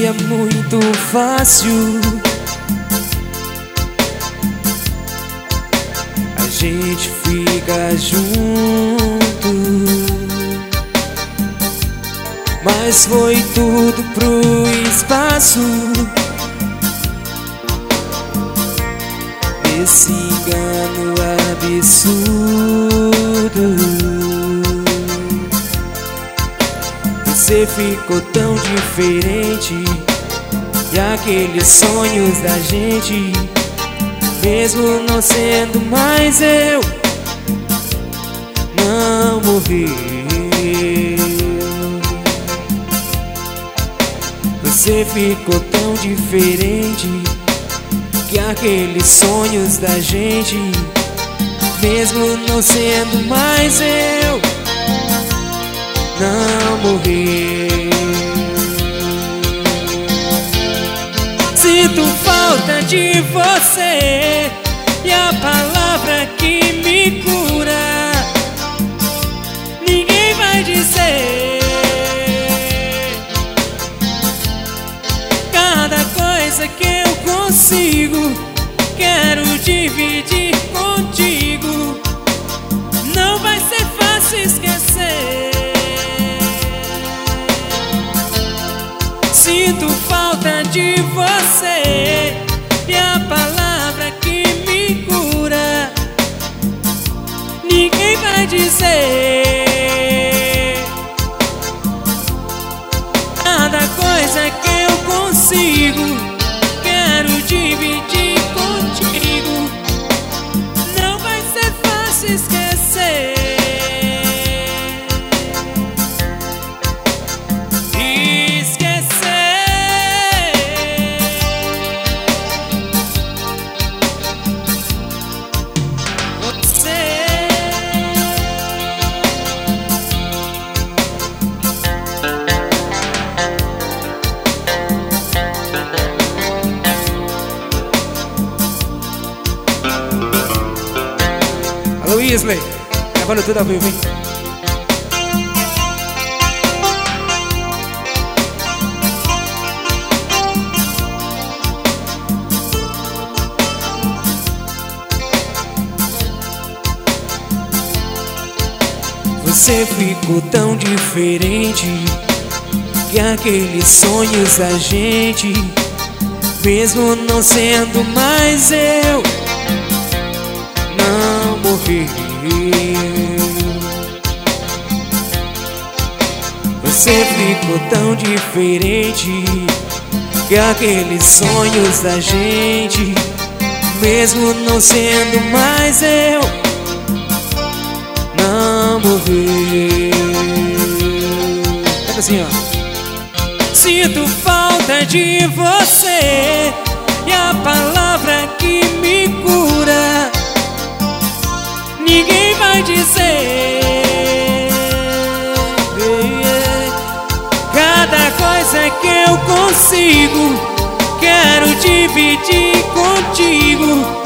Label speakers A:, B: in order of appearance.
A: seria muito fácil a gente fica junto, mas foi tudo pro espaço. Esse engano absurdo, você ficou tão diferente, e aqueles sonhos da gente, mesmo não sendo mais eu, não morreu. Você ficou tão diferente, que aqueles sonhos da gente, mesmo não sendo mais eu, não morreu. Sinto falta de você, e a palavra que me cura, ninguém vai dizer. Cada coisa que eu consigo, quero dividir contigo. Não vai ser fácil esquecer. Sinto falta de você, e a palavra que me cura, ninguém vai dizer. Cada coisa que eu consigo, quero dividir contigo. Não vai ser fácil esquecer.
B: Alô, Wesley, gravando tudo ao vivo, hein?
A: Você ficou tão diferente, que aqueles sonhos da gente, mesmo não sendo mais eu, não morreu. Você ficou tão diferente, que aqueles sonhos da gente, mesmo não sendo mais eu, não morreu.
B: Canta assim, ó.
A: Sinto falta de você, e a palavra que me cura, ninguém vai dizer. Cada coisa que eu consigo, quero dividir contigo.